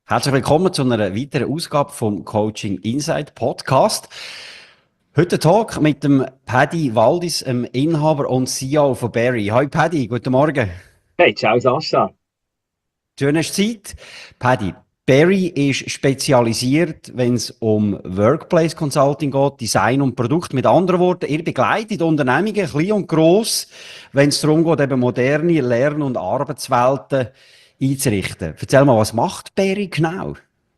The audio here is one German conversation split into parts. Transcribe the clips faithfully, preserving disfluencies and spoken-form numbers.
Herzlich willkommen zu einer weiteren Ausgabe vom Coaching Insight Podcast. Heute Talk mit dem Paddy Waldis, dem Inhaber und C E O von Berry. Hi Paddy, guten Morgen. Hey, ciao Sascha. Schön, hast du Zeit. Paddy, Berry ist spezialisiert, wenn es um Workplace Consulting geht, Design und Produkt. Mit anderen Worten, ihr begleitet Unternehmungen, klein und gross, wenn es darum geht, eben moderne Lern- und Arbeitswelten einzurichten. Erzähl mal, was macht Berry genau?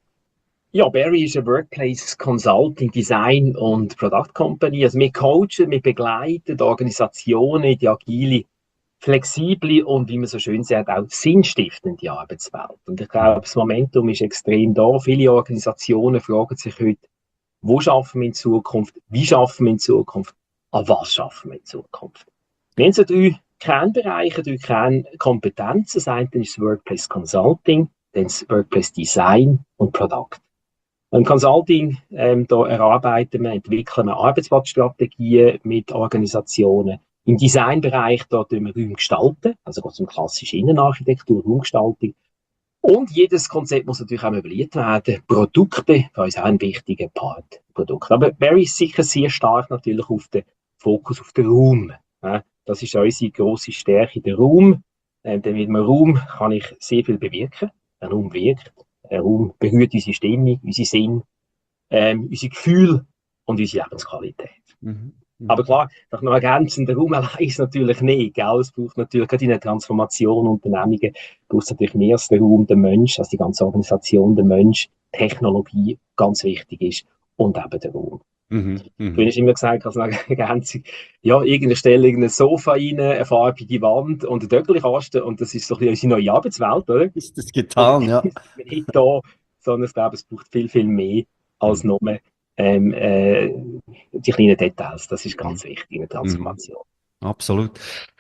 Ja, Berry ist eine Workplace Consulting, Design und Product Company. Also wir coachen, wir begleiten Organisationen in die agile, flexible und, wie man so schön sagt, auch sinnstiftende Arbeitswelt. Und ich glaube, das Momentum ist extrem da. Viele Organisationen fragen sich heute, wo schaffen wir in Zukunft, wie schaffen wir in Zukunft, an was schaffen wir in Zukunft. Wir haben so drei Kernbereiche, drei Kernkompetenzen. Das eine ist das Workplace Consulting, dann das Workplace Design und Product. Im Consulting, ähm, da erarbeiten wir, entwickeln wir Arbeitsplatzstrategien mit Organisationen. Im Designbereich, da tun wir Räume gestalten, also geht es um klassische Innenarchitektur, Raumgestaltung. Und jedes Konzept muss natürlich auch evaluiert werden. Produkte, für uns auch ein wichtiger Part. Produkte. Aber Berry ist sicher sehr stark natürlich auf den Fokus auf den Raum. Ja, das ist unsere grosse Stärke, der Raum. Ähm, denn mit einem Raum kann ich sehr viel bewirken. Ein Raum wirkt. Ein Raum berührt unsere Stimmung, unsere Sinn, ähm, unsere Gefühle und unsere Lebensqualität. Mhm. Mhm. Aber klar, nach noch ergänzen, der Raum allein ist natürlich nicht. Gell? Es braucht natürlich gerade in der Transformation Unternehmungen braucht es natürlich mehr als der Raum, der Mensch, als die ganze Organisation, der Mensch, Technologie ganz wichtig ist und eben der Raum. Mhm. Mhm. Du hast immer gesagt, als eine Ergänzung, ja, irgendeine Stelle, irgendein Sofa rein, eine farbige Wand und ein Döckelkasten und das ist so ein bisschen unsere neue Arbeitswelt, oder? Ist das getan, ja. Nicht da, sondern ich glaube, es braucht viel, viel mehr als nur ähm, äh, die kleinen Details. Das ist ganz wichtig in der Transformation. Absolut.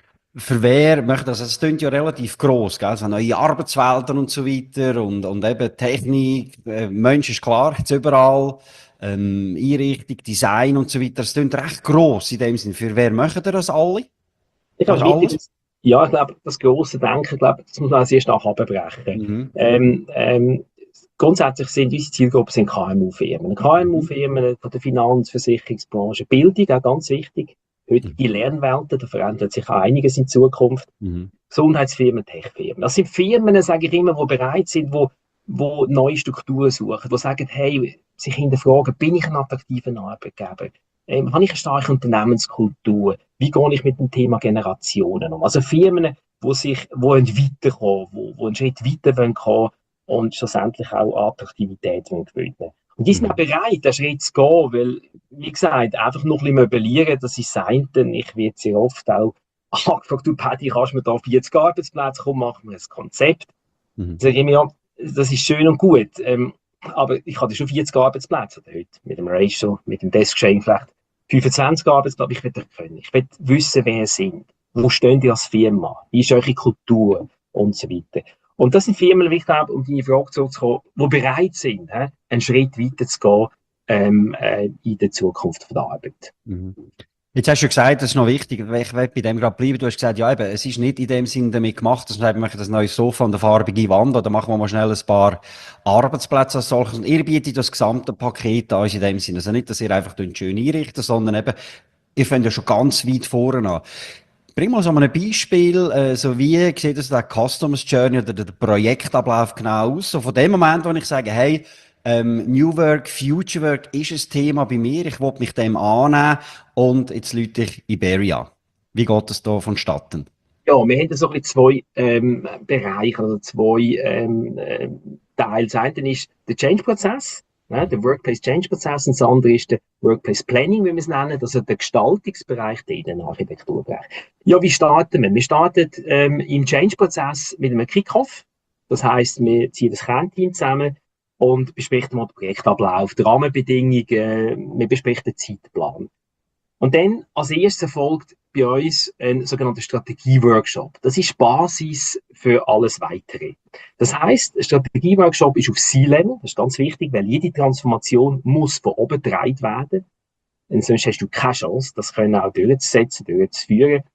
Für wer möchte das? Es klingt ja relativ gross, gell? So neue Arbeitswelten und so weiter und, und eben Technik, äh, Mensch ist klar, jetzt überall, ähm, Einrichtung, Design und so weiter. Es klingt recht gross in dem Sinn. Für wer möchten das alle? Ich Fast glaube, wichtig alles? ist, ja, ich glaube, das grosse Denken, ich glaube, das muss man sehr stark abbrechen. Mhm. Ähm, ähm, grundsätzlich sind unsere Zielgruppen sind K M U-Firmen. K M U-Firmen von der Finanz-, Versicherungsbranche, Bildung, auch ganz wichtig. Heute die Lernwelten, da verändert sich auch einiges in Zukunft. Mhm. Gesundheitsfirmen, Techfirmen. Das sind Firmen, sage ich immer, die bereit sind, wo, wo neue Strukturen suchen, die sagen, hey, sich hinterfragen, bin ich ein attraktiver Arbeitgeber? Ähm, habe ich eine starke Unternehmenskultur? Wie gehe ich mit dem Thema Generationen um? Also Firmen, die sich, die weiterkommen, die, die einen Schritt weiter wollen kommen und schlussendlich auch Attraktivität gewinnen. Und die sind auch bereit, den Schritt zu gehen, weil, wie gesagt, einfach noch ein bisschen möblieren, das ist das eine. Ich werde sehr oft auch angefragt, du Paddy, kannst du mir da vierzig Arbeitsplätze kommen, machen wir ein Konzept. Mhm. Sag ich mir, ja, das ist schön und gut, ähm, aber ich hatte schon vierzig Arbeitsplätze heute, mit dem Ratio, mit dem Desk-Sharing vielleicht fünfundzwanzig Arbeitsplätze. Ich will das können. Ich will wissen, wer ihr seid. Wo stehen ihr als Firma? Wie ist eure Kultur? Und so weiter. Und das sind Firmen, wie ich glaube, um deine Frage zurückzukommen, die bereit sind, he, einen Schritt weiter zu gehen ähm, äh, in der Zukunft von der Arbeit. Mhm. Jetzt hast du gesagt, das ist noch wichtig, ich will bei dem gerade bleiben. Du hast gesagt, ja eben, es ist nicht in dem Sinn damit gemacht, dass wir machen das neue Sofa und eine farbige Wand oder machen wir mal schnell ein paar Arbeitsplätze als solches. Und ihr bietet das gesamte Paket an in dem Sinn. Also nicht, dass ihr einfach schön einrichtet, sondern eben, ihr fängt ja schon ganz weit vorne an. Bring mal so ein Beispiel, äh, so wie sieht das der Customer Journey oder der Projektablauf genau aus? So von dem Moment, wo ich sage, hey, ähm, New Work, Future Work ist ein Thema bei mir, ich will mich dem annehmen und jetzt lüte ich Iberia an. Wie geht das da vonstatten? Ja, wir haben so ein bisschen zwei ähm, Bereiche, also zwei ähm, äh, Teile. Das eine ist der Change-Prozess, ne, der Workplace-Change-Prozess, und das andere ist der Workplace-Planning, wie wir es nennen, also der Gestaltungsbereich, der Innenarchitekturbereich. Ja, wie starten wir? Wir starten ähm, im Change-Prozess mit einem Kick-Off. Das heisst, wir ziehen das Kernteam zusammen und besprechen mal den Projektablauf, die Rahmenbedingungen, wir besprechen den Zeitplan. Und dann als erstes folgt bei uns ein sogenannter Strategie-Workshop. Das ist Basis für alles Weitere. Das heisst, ein Strategie-Workshop ist auf C-Level. Das ist ganz wichtig, weil jede Transformation muss von oben getragen werden. Und sonst hast du keine Chance, das können auch durchzusetzen, durchzuführen.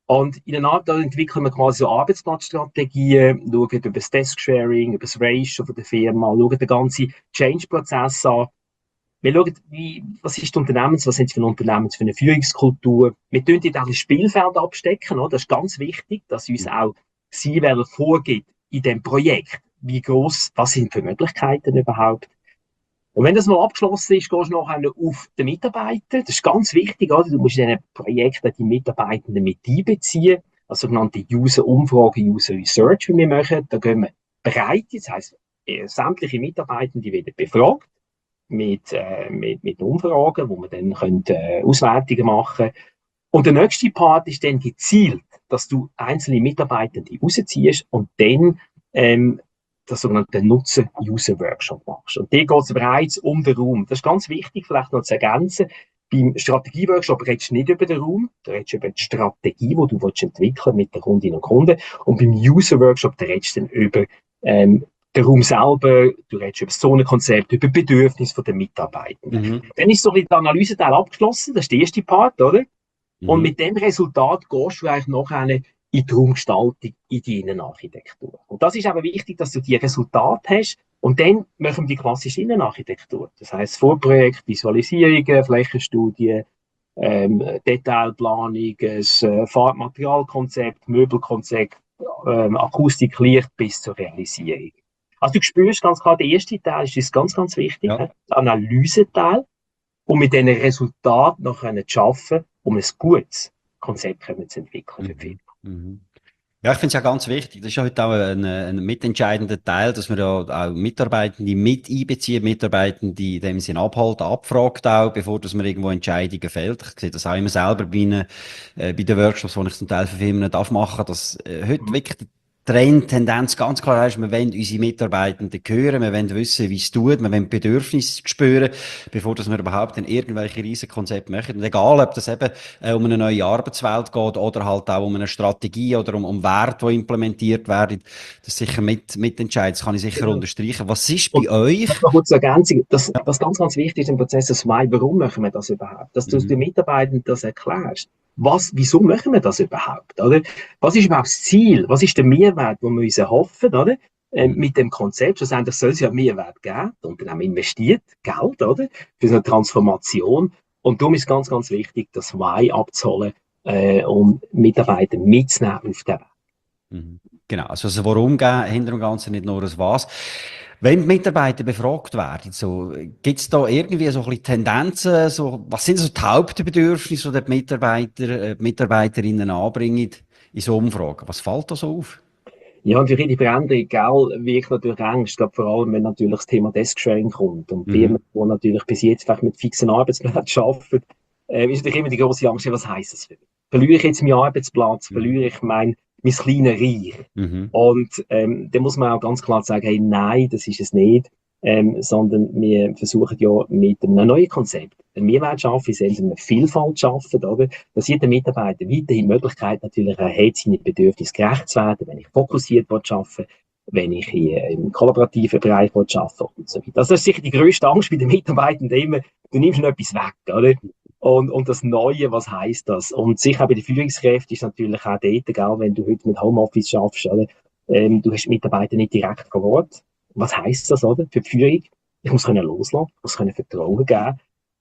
Und in einer Art, da entwickeln wir quasi so Arbeitsplatzstrategien, schauen über das Desk-Sharing, über das Ratio von der Firma, schauen den ganzen Change-Prozess an. Wir schauen, wie, was ist die Unternehmens, was sind sie für eine Unternehmens, für eine Führungskultur. Wir tun dort auch ein Spielfeld abstecken, oder? Das ist ganz wichtig, dass uns auch C-Level vorgibt in dem Projekt, wie groß, was sind für Möglichkeiten überhaupt. Und wenn das mal abgeschlossen ist, gehst du nachher auf den Mitarbeiter. Das ist ganz wichtig, oder? Du musst in diesen Projekten die Mitarbeitenden mit einbeziehen. Also sogenannte User-Umfrage, User-Research, wie wir machen. Da gehen wir breit, das heisst, sämtliche Mitarbeitende werden befragt mit, äh, mit, mit Umfragen, wo man dann können, äh, Auswertungen machen können. Und der nächste Part ist dann gezielt, dass du einzelne Mitarbeitende rausziehst und dann ähm, das sogenannte Nutzen-User-Workshop machst. Und hier geht es bereits um den Raum. Das ist ganz wichtig, vielleicht noch zu ergänzen. Beim Strategie-Workshop redest du nicht über den Raum, du redest über die Strategie, die du entwickeln mit den Kundinnen und Kunden. Und beim User-Workshop, da redest du dann über ähm, den Raum selber, du redest über das Zonenkonzept, über Bedürfnisse der Mitarbeitenden. Mhm. Dann ist so ein bisschen der Analyseteil abgeschlossen, das ist der erste Part, oder? Mhm. Und mit dem Resultat gehst du eigentlich nachher in die Raumgestaltung, in die Innenarchitektur. Und das ist aber wichtig, dass du die Resultate hast. Und dann machen wir die klassische Innenarchitektur. Das heisst, Vorprojekt, Visualisierungen, Flächenstudien, ähm, Detailplanung, das äh, Farbmaterialkonzept, Möbelkonzept, ähm, Akustik, Licht bis zur Realisierung. Also du spürst ganz klar, der erste Teil ist uns ganz, ganz wichtig, ja. Der Analyseteil, um mit diesen Resultaten noch zu schaffen, um ein gutes Konzept zu entwickeln für viele. Mhm. Ja, ich finde es ja ganz wichtig. Das ist ja heute auch ein, ein mitentscheidender Teil, dass wir ja auch Mitarbeitende mit einbeziehen, Mitarbeitende in dem Sinne abhalten, abfragt auch, bevor dass man irgendwo Entscheidungen fällt. Ich sehe das auch immer selber bei, ihnen, äh, bei den Workshops, die ich zum Teil für Firmen darf machen, dass äh, heute mhm. wirklich Trend, Tendenz ganz klar ist, wir wollen unsere Mitarbeitenden hören, wir wollen wissen, wie es tut, wir wollen Bedürfnisse spüren, bevor dass wir überhaupt in irgendwelche Riesenkonzepte machen. Und egal, ob das eben äh, um eine neue Arbeitswelt geht oder halt auch um eine Strategie oder um, um Werte, die implementiert werden, das sicher mit, mitentscheiden. Das kann ich sicher genau. unterstreichen. Was ist bei Und euch? Noch kurz ergänzen, das, was ganz, ganz wichtig ist im Prozess, das Why, warum machen wir das überhaupt? Dass du mhm. den Mitarbeitenden das erklärst. Was, wieso machen wir das überhaupt, oder? Was ist überhaupt das Ziel? Was ist der Mehrwert, den wir uns erhoffen, oder? Äh, mit dem Konzept, schlussendlich soll es ja Mehrwert geben. Das Unternehmen investiert Geld, oder? Für so eine Transformation. Und darum ist ganz, ganz wichtig, das Why abzuholen, äh, um Mitarbeiter mitzunehmen auf den Weg. Mhm. Genau. Also, also warum gehen, hinter dem Ganzen nicht nur das Was. Wenn die Mitarbeiter befragt werden, so, gibt es da irgendwie so ein bisschen Tendenzen, so, was sind so die Hauptbedürfnisse, die die Mitarbeiter, äh, die Mitarbeiterinnen anbringen in so Umfragen? Was fällt da so auf? Ja, und für die Veränderung, gell, wirkt natürlich Angst, glaub, vor allem, wenn natürlich das Thema Desk-Sharing kommt. Und mhm. Firmen, die natürlich bis jetzt vielleicht mit fixen Arbeitsplätzen arbeiten, äh, ist natürlich immer die grosse Angst, was heisst das für mich? Verliere ich jetzt meinen Arbeitsplatz? Mhm. Verliere ich mein, mein kleines Reich? Mhm. Und ähm, da muss man auch ganz klar sagen, hey, nein, das ist es nicht. Ähm, sondern wir versuchen ja mit einem neuen Konzept einen Mehrwert zu schaffen, in eine Vielfalt zu schaffen, oder? Dass jeder Mitarbeiter weiterhin die Möglichkeit natürlich hat, seine Bedürfnisse gerecht zu werden, wenn ich fokussiert arbeite, wenn ich hier im kollaborativen Bereich arbeite und so weiter. Also das ist sicher die grösste Angst bei den Mitarbeitenden immer, du nimmst noch etwas weg, oder? Und, und das Neue, was heisst das? Und sicher bei den Führungskräften ist natürlich auch dort, egal, wenn du heute mit Homeoffice schaffst, oder? Ähm, du hast die Mitarbeiter nicht direkt vor Ort. Was heisst das, oder? Für die Führung? Ich muss können loslassen, ich muss können Vertrauen geben.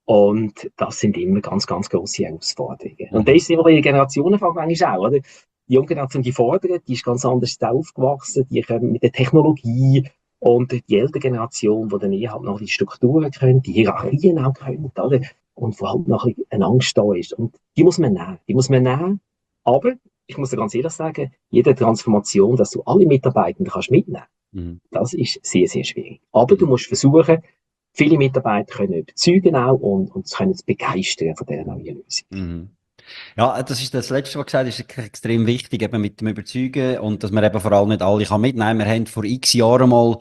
Und das sind immer ganz, ganz grosse Herausforderungen. Und das ist immer eine Generationenfrage manchmal auch, oder? Die junge Generation, die fordert, die ist ganz anders aufgewachsen, die kommen mit der Technologie. Und die ältere Generation, die dann eher halt noch die Strukturen können, die Hierarchien auch können, oder? Und wo halt noch eine Angst da ist. Und die muss man nehmen. Die muss man nehmen. Aber, ich muss dir ganz ehrlich sagen, jede Transformation, dass du alle Mitarbeitenden kannst mitnehmen, mhm. das ist sehr, sehr schwierig. Aber du musst versuchen, viele Mitarbeiter können überzeugen auch und, und können es begeistern von dieser neuen Lösung. Mhm. Ja, das ist das Letzte, was du gesagt hast, ist extrem wichtig, eben mit dem Überzeugen und dass man eben vor allem nicht alle kann mitnehmen. Wir haben vor x Jahren mal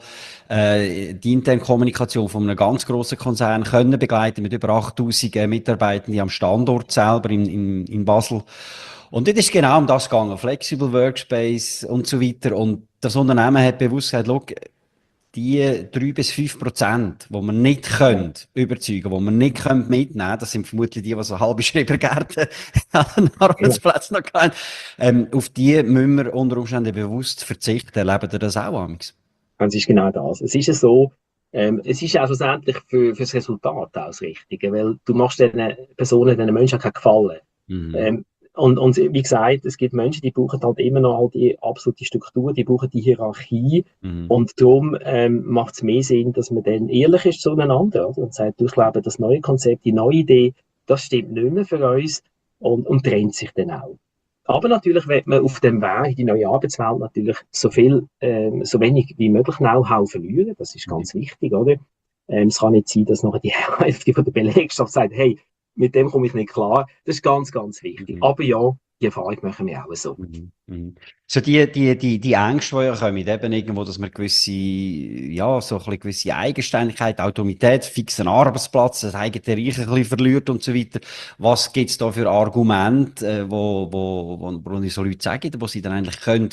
äh, die interne Kommunikation von einem ganz grossen Konzern können begleiten mit über achttausend äh, Mitarbeitenden am Standort selber in, in, in Basel. Und dort ist es genau um das gegangen, Flexible Workspace und so weiter. Und das Unternehmen hat bewusst gesagt, schau, die drei bis fünf Prozent, die wir nicht können überzeugen, die wir nicht können mitnehmen, das sind vermutlich die, die so halbe Schrebergärten an Arbeitsplätzen noch kennen, ähm, auf die müssen wir unter Umständen bewusst verzichten. Erleben ihr das auch, Amix? Es ist genau das. Es ist ja so, ähm, es ist ja schlussendlich für, für das Resultat auch das Richtige, weil du machst diesen Personen, diesen Menschen keinen Gefallen. Mhm. Ähm, und, und wie gesagt, es gibt Menschen, die brauchen halt immer noch all die absolute Struktur, die brauchen die Hierarchie. Mhm. Und darum ähm, macht es mehr Sinn, dass man dann ehrlich ist zueinander, oder? Und sagt, du, ich glaube, das neue Konzept, die neue Idee, das stimmt nicht mehr für uns und, und trennt sich dann auch. Aber natürlich wird man auf dem Weg in die neue Arbeitswelt natürlich so viel, ähm, so wenig wie möglich Know-how verlieren. Das ist ganz wichtig, oder? Ähm, es kann nicht sein, dass nachher die Hälfte von der Belegschaft sagt, hey, mit dem komme ich nicht klar. Das ist ganz, ganz wichtig. Mhm. Aber ja, die Erfahrung machen wir auch so. Mhm. Mhm. So die, die, die, die Ängste, die ja kommen, eben irgendwo, dass man gewisse, ja, so ein bisschen gewisse Eigenständigkeit, Autorität, fixen Arbeitsplatz, das eigene Reich ein bisschen verliert und so weiter. Was gibt's da für Argumente, äh, wo, wo, wo, wo so Leute sagen, wo sie dann eigentlich können,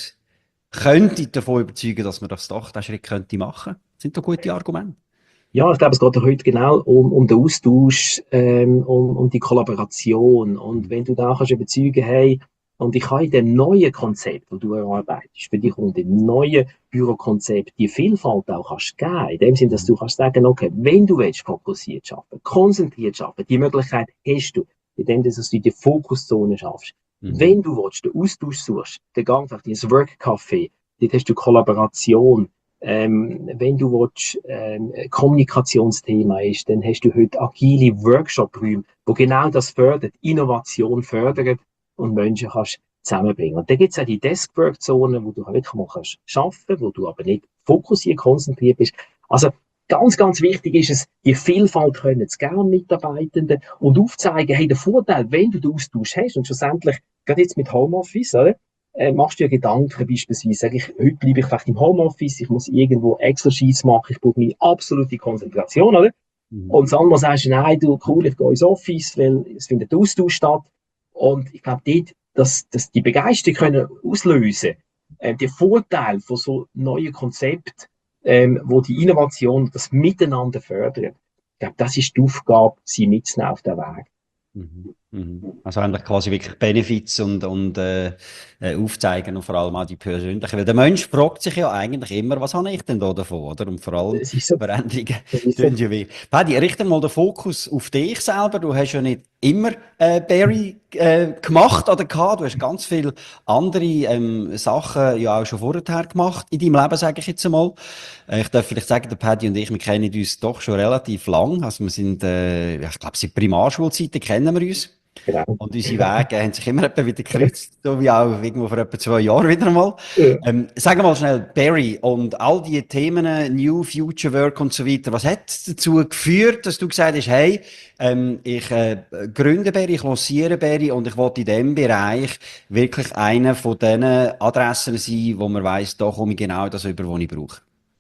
könnte davon überzeugen, dass man das doch, den Schritt könnte machen? Sind da gute Argumente? Ja, ich glaube, es geht ja heute genau um, um den Austausch, ähm, um, um die Kollaboration. Und wenn du da kannst überzeugen, hey, und ich habe in dem neuen Konzept, das du erarbeitest, für dich und im neuen Bürokonzept die Vielfalt auch kannst geben, in dem Sinne, dass du kannst sagen, okay, wenn du willst, fokussiert arbeiten, konzentriert arbeiten, die Möglichkeit hast du, indem du dass du die Fokuszone schaffst. Mhm. Wenn du willst, den Austausch suchst, den Gang einfach ins Work-Café, dort hast du Kollaboration. Ähm, wenn du willst, ähm, Kommunikationsthema ist, dann hast du heute agile Workshop-Räume, wo genau das fördert, Innovation fördert und Menschen kannst zusammenbringen. Und dann gibt es auch die Desk-Work-Zonen, wo du wirklich mal kannst arbeiten, wo du aber nicht fokussiert, konzentriert bist. Also ganz, ganz wichtig ist es, die Vielfalt können zu geben, Mitarbeitenden, und aufzeigen, hey, der Vorteil, wenn du den Austausch hast, und schlussendlich, gerade jetzt mit Homeoffice, oder? Äh, machst du dir Gedanken, beispielsweise, sag ich, heute bleibe ich vielleicht im Homeoffice, ich muss irgendwo Excel-Sheets machen, ich brauche meine absolute Konzentration, oder? Mhm. Und das andere sagst du, nein, du, cool, ich gehe ins Office, weil es findet Austausch statt. Und ich glaube, dort, dass, dass die Begeisterung können auslösen, äh, der Vorteil von so neuen Konzepten, ähm, wo die Innovation, das Miteinander fördern, ich glaube, das ist die Aufgabe, sie mitzunehmen auf den Weg. Mhm. Mhm. Also eigentlich quasi wirklich Benefits und, und äh, äh, aufzeigen und vor allem auch die persönlichen. Weil der Mensch fragt sich ja eigentlich immer, was habe ich denn da davon, oder? Und vor allem Es ist so. Veränderungen Es ist so. tun ja weh. Paddy, richte mal den Fokus auf dich selber. Du hast ja nicht immer äh, Barry äh, gemacht oder gehabt. Du hast ganz viele andere ähm, Sachen ja auch schon vorher gemacht in deinem Leben, sage ich jetzt einmal. Äh, ich darf vielleicht sagen, der Paddy und ich, wir kennen uns doch schon relativ lang. Also wir sind, äh, ja, ich glaube, seit Primarschulzeiten kennen wir uns. Genau. Und unsere Wege haben sich immer etwa wieder gekreuzt, so wie auch irgendwo vor etwa zwei Jahren wieder mal. Ja. Ähm, sag mal schnell, Barry, und all die Themen, New Future Work und so weiter, was hat dazu geführt, dass du gesagt hast, hey, ähm, ich äh, gründe Barry, ich lanciere Barry und ich will in diesem Bereich wirklich einer von diesen Adressen sein, wo man weiss, da komme ich genau das über, was ich brauche?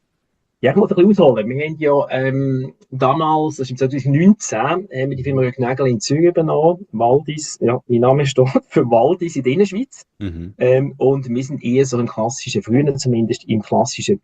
Ja, ich muss ein bisschen ausholen. Wir haben ja ähm, damals, das ist im zwanzig neunzehn, haben wir die Firma Rücknägel in Zürich übernommen. Waldis, ja, mein Name steht für Waldis in der Innerschweiz. Mhm. Ähm, und wir sind eher so ein klassischer, früher zumindest im klassischen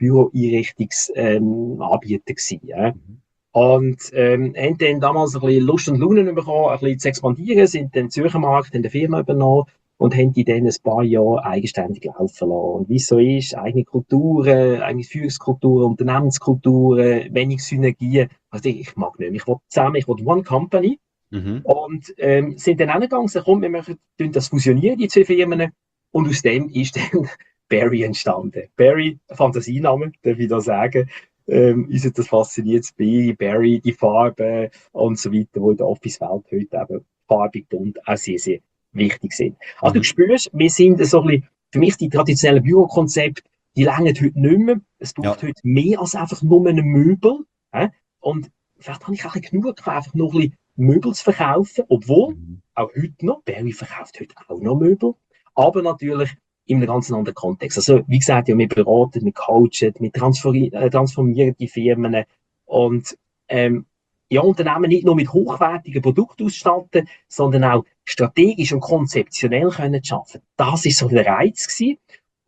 Büroeinrichtungsanbieter ähm, gewesen. Ja. Mhm. Und ähm, haben dann damals ein bisschen Lust und Laune bekommen, ein bisschen zu expandieren, sind dann Zürcher Markt in der Firma übernommen und haben die dann ein paar Jahre eigenständig laufen lassen. Und wie es so ist, eigene Kulturen, eigene Führungskulturen, Unternehmenskulturen, wenig Synergien. Also ich, ich mag nicht. Ich will zusammen, ich will One Company. Mhm. Und ähm, sind dann angegangen, gesagt, komm, wir machen das fusionieren, die zwei Firmen. Und aus dem ist dann Barry entstanden. Barry, Fantasiename, darf ich da sagen. Ähm, uns hat das fasziniert, das B, Barry, die Farben und so weiter, die in der Office-Welt heute eben farbig, bunt, auch sehr, sehr wichtig sind. Also Mhm. du spürst, wir sind so ein bisschen, für mich die traditionellen Bürokonzepte, die länger heute nicht mehr. Es braucht Ja. heute mehr als einfach nur einen Möbel. Äh? Und vielleicht habe ich auch ein bisschen genug, einfach nur ein bisschen Möbel zu verkaufen, obwohl Mhm. auch heute noch, Barry verkauft heute auch noch Möbel, aber natürlich in einem ganz anderen Kontext. Also, wie gesagt, ja, wir beraten, wir coachen, wir transformieren, äh, transformieren die Firmen und ähm, ja, Unternehmen nicht nur mit hochwertigen Produkten ausstatten, sondern auch strategisch und konzeptionell können schaffen. Das ist so der Reiz gewesen.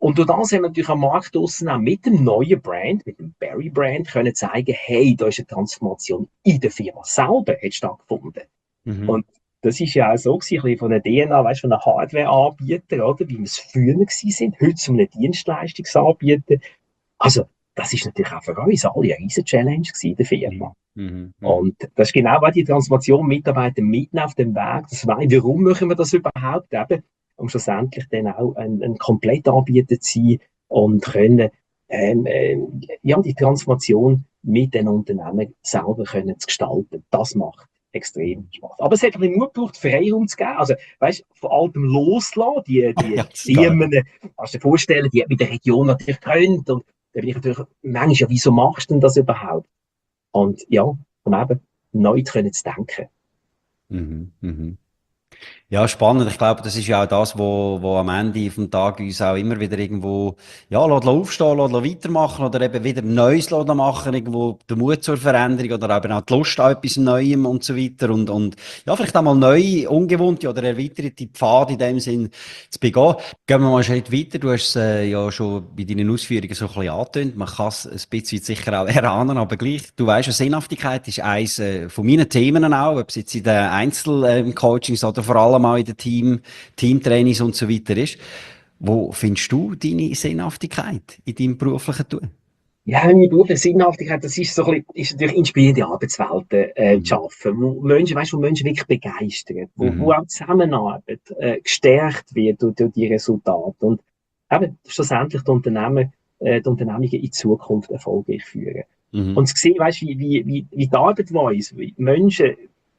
Und durch das haben wir natürlich am Markt draussen auch mit dem neuen Brand, mit dem Berry-Brand, können zeigen, hey, da ist eine Transformation in der Firma selber hat stattgefunden. Mhm. Und das ist ja auch so gewesen, ein bisschen von der D N A, weißt, von einem Hardware-Anbieter, oder, wie wir es früher gewesen sind, heute zu einem Dienstleistungsanbieter. Also, das ist natürlich auch für uns alle eine riesen Challenge gewesen in der Firma. Mhm. Mhm. Und das ist genau auch die Transformation, Mitarbeiter mitten auf dem Weg. Das weiß, warum machen wir das überhaupt? Eben, um schlussendlich dann auch ein, ein Komplettanbieter zu sein und können, ähm, äh, ja, die Transformation mit den Unternehmen selber können zu gestalten. Das macht extrem Spaß. Aber es hat ein bisschen Mut gebraucht, Freiraum zu geben. Also, weißt du, von allem loslassen, die, die Ja, das ist geil. Firmen, kannst du dir vorstellen, die hat mit der Region natürlich gegründet. Und da bin ich natürlich manchmal, ja, wieso machst du denn das überhaupt? Und ja, um eben neu können zu denken. Mhm. Mhm. Ja, spannend. Ich glaube, das ist ja auch das, wo, wo am Ende vom Tag uns auch immer wieder irgendwo, ja, lässt aufstehen, lässt weitermachen oder eben wieder Neues lässt machen, irgendwo der Mut zur Veränderung oder eben auch die Lust an etwas Neuem und so weiter und, und, ja, vielleicht auch mal neue, ungewohnte oder erweiterte Pfade in dem Sinn zu begehen. Gehen wir mal einen Schritt weiter. Du hast es äh, ja schon bei deinen Ausführungen so ein bisschen angetönt. Man kann es ein bisschen sicher auch erahnen, aber gleich. Du weißt, Sinnhaftigkeit ist eines äh, von meinen Themen auch, ob es jetzt in den Einzelcoachings oder vor allem auch in den Team, Teamtrainings und so weiter ist. Wo findest du deine Sinnhaftigkeit in deinem beruflichen Tun? Ja, meine berufliche Sinnhaftigkeit, das ist so ein bisschen, ist natürlich inspirierende Arbeitswelten äh, zu Mhm. schaffen, wo Menschen, weißt, wo Menschen wirklich begeistern, wo, wo Mhm. auch die Zusammenarbeit äh, gestärkt wird durch, durch die Resultate und eben schlussendlich die Unternehmen, äh, die Unternehmungen in Zukunft erfolgreich führen. Mhm. Und zu sehen, weißt, wie, wie, wie, wie die Arbeit weiß, wie Menschen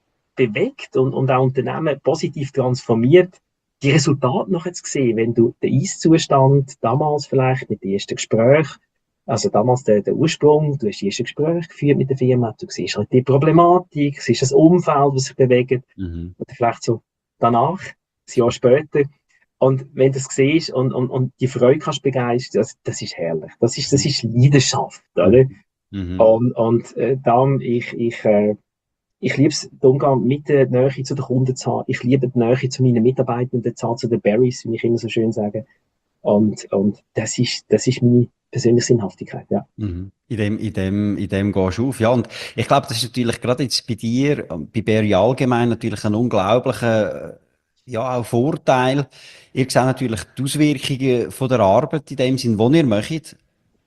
bewegt und, und auch Unternehmen positiv transformiert, die Resultate nachher zu sehen, wenn du den Ist-Zustand damals vielleicht mit den ersten Gesprächen, also damals der, der Ursprung, du hast die ersten Gespräche geführt mit der Firma, du siehst halt die Problematik, siehst das Umfeld, das sich bewegt, Mhm. oder vielleicht so danach, ein Jahr später. Und wenn du das siehst und, und, und die Freude kannst begeistern, das, das ist herrlich. Das ist, das ist Leidenschaft, oder? Mhm. Mhm. Und, und äh, darum, ich, ich, äh, ich liebe es, den Umgang mit der Nähe zu den Kunden zu haben. Ich liebe die Nähe zu meinen Mitarbeitenden zu haben, zu den Berries, wie ich immer so schön sage. Und, und das ist, das ist meine persönliche Sinnhaftigkeit, ja. Mhm. In dem, in dem, in dem gehst du auf. Ja, und ich glaube, das ist natürlich gerade jetzt bei dir, ähm, bei Berry allgemein natürlich ein unglaublicher, äh, ja, auch Vorteil. Ihr seht natürlich die Auswirkungen von der Arbeit in dem Sinn, die ihr macht,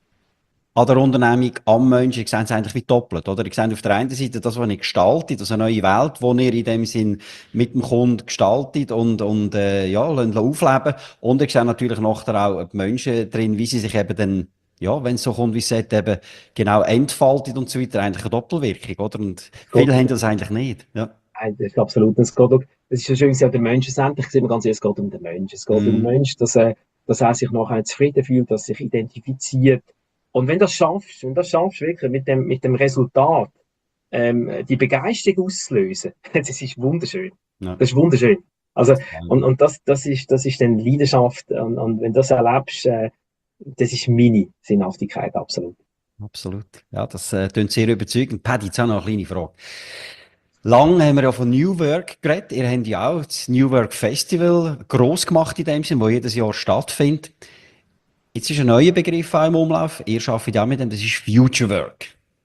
an der Unternehmung, am Menschen. Ihr seht es eigentlich wie doppelt, oder? Ihr seht auf der einen Seite das, was ihr gestaltet, also eine neue Welt, die ihr in dem Sinn mit dem Kunden gestaltet und, und, äh, ja, lasst aufleben. Und ihr seht natürlich nachher auch die Menschen drin, wie sie sich eben dann, ja, wenn es so kommt, wie es sagt, eben genau entfaltet und so weiter, eigentlich eine Doppelwirkung, oder? Und Es viele haben geht, das eigentlich nicht, ja. nein, das ist absolut, es geht auch, es ist so schön, dass der Mensch schlussendlich, ich sehe immer ganz ehrlich, es geht um den Mensch. Es geht um den Mhm. Mensch, dass er, dass er sich nachher zufrieden fühlt, dass er sich identifiziert. Und wenn du das schaffst, wenn du das schaffst, wirklich mit dem, mit dem Resultat, ähm, die Begeisterung auszulösen, das ist wunderschön. Ja. Das ist wunderschön. Also, und, und das, das ist, das ist dann Leidenschaft. Und, und wenn du das erlebst, äh, das ist meine Sinnhaftigkeit, absolut. Absolut. Ja, das äh, klingt sehr überzeugend. Paddy, jetzt auch noch eine kleine Frage. Lang haben wir ja von New Work geredet. Ihr habt ja auch das New Work Festival gross gemacht in dem Sinn, wo jedes Jahr stattfindet. Jetzt ist ein neuer Begriff auch im Umlauf. Ihr arbeitet ja mit dem, das ist Future Work.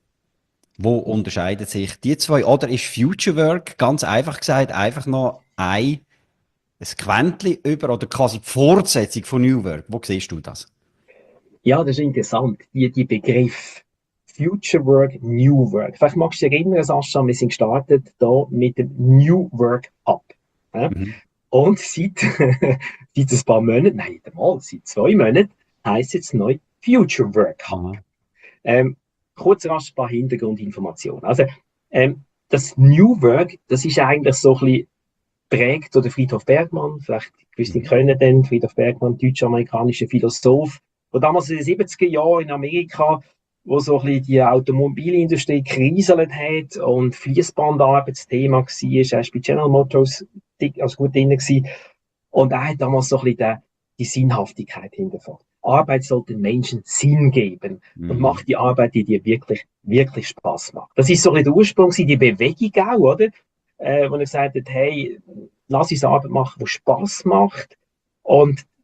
Wo unterscheiden sich die zwei? Oder ist Future Work, ganz einfach gesagt, einfach noch ein, ein Quäntchen über oder quasi die Fortsetzung von New Work? Wo siehst du das? Ja, das ist interessant, die, die Begriff Future Work, New Work. Vielleicht magst du dich erinnern, Sascha, wir sind gestartet da mit dem New Work Hub. Ja? Mhm. Und seit, seit ein paar Monaten, nein, nicht einmal, seit zwei Monaten, heisst jetzt neu Future Work Hub. Aha. Ähm, kurz rasch ein paar Hintergrundinformationen. Also, ähm, das New Work, das ist eigentlich so ein bisschen prägt durch Friedhof Bergmann. Vielleicht gewisse Mhm. kennen den, Friedhof Bergmann, deutsch-amerikanischer Philosoph, der damals in den siebziger Jahren in Amerika, wo so ein bisschen die Automobilindustrie gekriselt hat und Fließbandarbeit das Thema war. Er war bei General Motors dick, also gut drin gewesen. Und er hat damals so ein bisschen die, die Sinnhaftigkeit hinterfragt. Arbeit sollte den Menschen Sinn geben und Mhm. macht die Arbeit, die dir wirklich, wirklich Spaß macht. Das ist so ein bisschen der Ursprung, die Bewegung auch, oder? Äh, wo er gesagt hat, hey, lass uns Arbeit machen, die Spaß macht. Und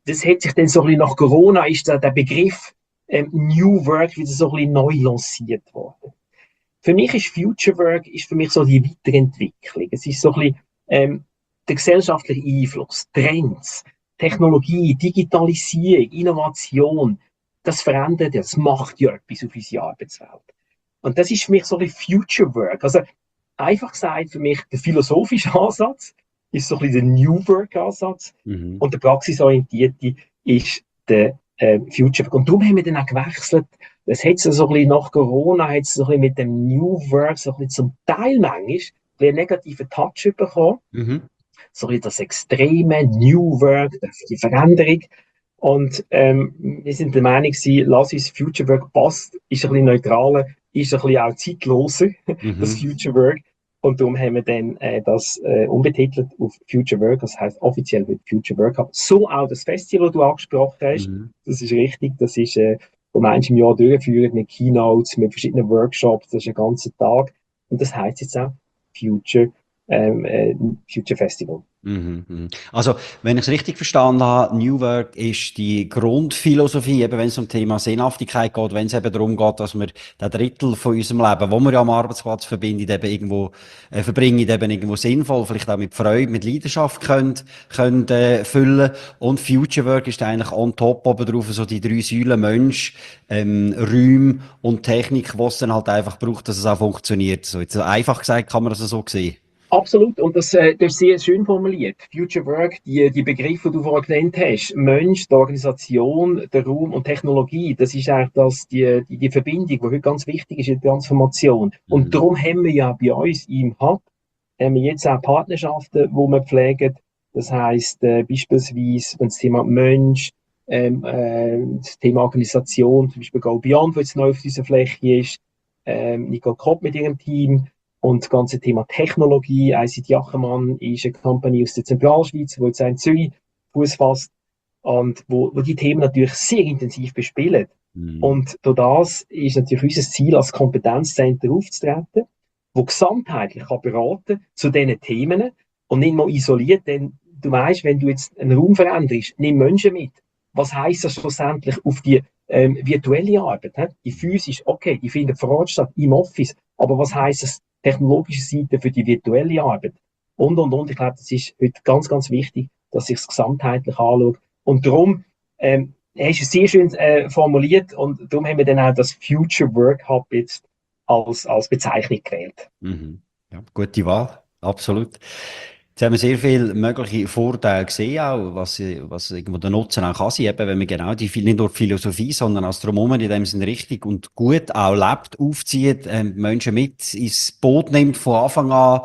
das hat sich dann so ein bisschen nach Corona, ist da der Begriff ähm, New Work wieder so ein bisschen neu lanciert worden. Für mich ist Future Work ist für mich so die Weiterentwicklung. Es ist so ein bisschen ähm, der gesellschaftliche Einfluss, Trends, Technologie, Digitalisierung, Innovation. Das verändert, das macht ja etwas auf unsere Arbeitswelt. Und das ist für mich so ein bisschen Future Work. Also einfach gesagt, für mich der philosophische Ansatz ist so ein bisschen der New Work Ansatz Mhm. und der praxisorientierte ist der äh, Future Work. Und darum haben wir dann auch gewechselt. Das hat so ein bisschen nach Corona hat es so ein bisschen mit dem New Work so ein bisschen zum Teil manchmal einen negativen Touch bekommen. Mhm. So ein bisschen das extreme New Work, die Veränderung. Und ähm, wir sind der Meinung, lass uns Future Work passt, ist ein bisschen neutraler, ist ein bisschen auch zeitloser, Mhm. das Future Work. Und darum haben wir dann äh, das äh, umbetitelt auf Future Work, das heisst offiziell wird Future Work Hub. So auch das Festival, das du angesprochen hast, Mhm. das ist richtig, das ist, äh, wo wir im Jahr durchführen, mit Keynotes, mit verschiedenen Workshops, das ist ein ganzer Tag. Und das heisst jetzt auch Future, ähm, äh, Future Festival. Mhm, mhm. Also, wenn ich es richtig verstanden habe, New Work ist die Grundphilosophie, eben wenn es um das Thema Sinnhaftigkeit geht, wenn es eben darum geht, dass wir den Drittel von unserem Leben, wo wir ja am Arbeitsplatz verbinden, eben irgendwo, äh, verbringen, eben irgendwo sinnvoll, vielleicht auch mit Freude, mit Leidenschaft können, können, äh, füllen. Und Future Work ist eigentlich on top oben drauf, so die drei Säulen Mensch, ähm, Räume und Technik, was es dann halt einfach braucht, dass es auch funktioniert. So, jetzt einfach gesagt kann man das so sehen. Absolut, und das, äh, das ist sehr schön formuliert. Future Work, die, die Begriffe, die du vorhin genannt hast, Mensch, die Organisation, der Raum und Technologie, das ist eigentlich das, die, die, die Verbindung, die heute ganz wichtig ist in der Transformation. Und Mhm. darum haben wir ja bei uns im Hub haben wir jetzt auch Partnerschaften, wo wir pflegen. Das heisst, äh, beispielsweise, wenn das Thema Mensch, ähm, äh, das Thema Organisation, zum Beispiel Go Beyond, wo jetzt neu auf dieser Fläche ist, ähm, Nicole Kopp mit ihrem Team, und das ganze Thema Technologie, I C T Ackermann ist eine Company aus der Zentralschweiz, die jetzt auch in Zürich Fuß fasst und wo, wo die Themen natürlich sehr intensiv bespielen. Mhm. Und durch das ist natürlich unser Ziel, als Kompetenzzentrum aufzutreten, wo gesamtheitlich kann beraten zu diesen Themen und nicht mal isoliert, denn du weißt, wenn du jetzt einen Raum veränderst, nimm Menschen mit. Was heisst das schlussendlich auf die ähm, virtuelle Arbeit? He? Die physisch, okay, die findet vor Ort statt, im Office, aber was heisst das technologische Seite für die virtuelle Arbeit? Und, und, und. Ich glaube, das ist heute ganz, ganz wichtig, dass ich es gesamtheitlich anschaue. Und darum, ähm, hast du es sehr schön äh, formuliert und darum haben wir dann auch das Future Work Hub jetzt als, als Bezeichnung gewählt. Mhm. Ja, gute Wahl, absolut. Jetzt haben wir sehr viele mögliche Vorteile gesehen, auch, was, was irgendwo der Nutzen auch kann sein, eben, wenn man genau die, nicht nur die Philosophie, sondern als Drumherum in dem Sinne richtig und gut auch lebt, aufzieht, ähm, Menschen mit ins Boot nimmt von Anfang an,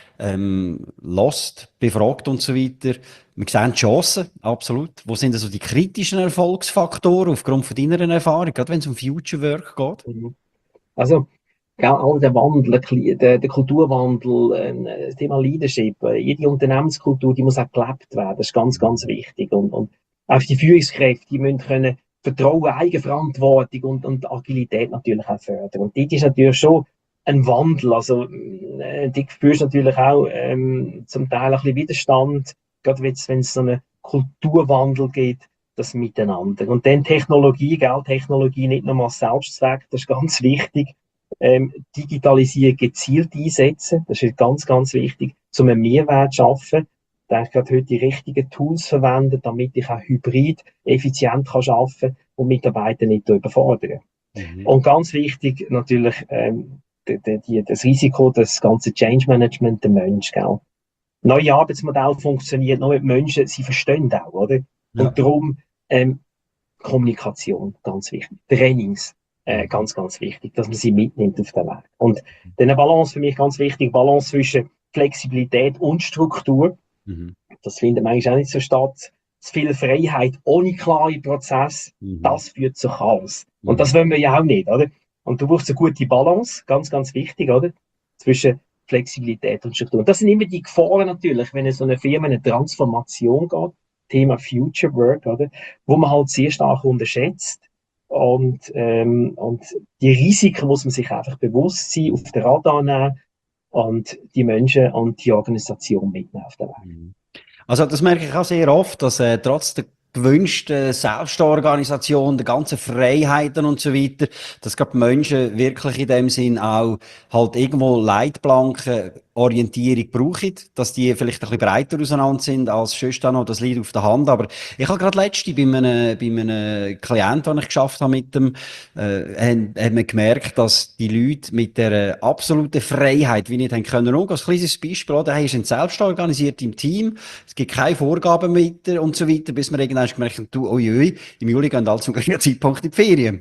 ähm, lost, befragt und so weiter. Wir sehen die Chancen, absolut. Wo sind also die kritischen Erfolgsfaktoren aufgrund von deiner Erfahrung, gerade wenn es um Future Work geht? Mhm. Also, ja, all der Wandel, der, der Kulturwandel, äh, das Thema Leadership, äh, jede Unternehmenskultur, die muss auch gelebt werden. Das ist ganz, ganz wichtig. Und, und auch die Führungskräfte, die müssen können Vertrauen, Eigenverantwortung und, und Agilität natürlich auch fördern. Und dort ist natürlich schon ein Wandel. Also, äh, du spürst natürlich auch ähm, zum Teil ein bisschen Widerstand, gerade wenn es so einen Kulturwandel gibt, das Miteinander. Und dann Technologie, gell, Technologie nicht nur als Selbstzweck, das ist ganz wichtig. Ähm, Digitalisierung gezielt einsetzen, das ist ganz, ganz wichtig, um einen Mehrwert zu schaffen. Ich denke, gerade heute die richtigen Tools verwenden, damit ich auch hybrid effizient kann arbeiten kann und Mitarbeiter nicht überfordern. Mhm. Und ganz wichtig natürlich ähm, die, die, das Risiko, das ganze Change Management, der Mensch. Gell? Neue Arbeitsmodelle funktionieren nur mit Menschen, sie verstehen auch, oder? Ja. Und darum ähm, Kommunikation, ganz wichtig. Trainings, äh, Mhm. ganz, ganz wichtig, dass man sie mitnimmt auf den Weg. Und dann eine Balance für mich ganz wichtig, Balance zwischen Flexibilität und Struktur. Mhm. Das findet man eigentlich auch nicht so statt. Zu viel Freiheit ohne klare Prozess, Mhm. das führt zu Chaos. Und Mhm. das wollen wir ja auch nicht, oder? Und du brauchst eine gute Balance, ganz, ganz wichtig, oder? Zwischen Flexibilität und Struktur. Und das sind immer die Gefahren natürlich, wenn es so eine Firma eine Transformation geht, Thema Future Work, oder? Wo man halt sehr stark unterschätzt. Und, ähm, und die Risiken muss man sich einfach bewusst sein, auf den Radar nehmen und die Menschen und die Organisation mitnehmen auf den Weg. Mhm. Also das merke ich auch sehr oft, dass äh, trotz der gewünschten Selbstorganisation, der ganzen Freiheiten und so weiter, dass gerade die Menschen wirklich in dem Sinn auch halt irgendwo Leitplanken, Orientierung brauchen, dass die vielleicht ein bisschen breiter auseinander sind als sonst noch, das liegt auf der Hand. Aber ich habe gerade letzte bei einem, bei einem Klient, den ich geschafft habe mit dem, äh, haben, haben wir gemerkt, dass die Leute mit der absoluten Freiheit, wie nicht haben können, umgehen. Ein kleines Beispiel, oder? Hey, sind selbst organisiert im Team, es gibt keine Vorgaben mit und so weiter, bis wir irgendwann gemerkt haben, du, ui, ui, im Juli gehen alle zum gleichen Zeitpunkt in die Ferien.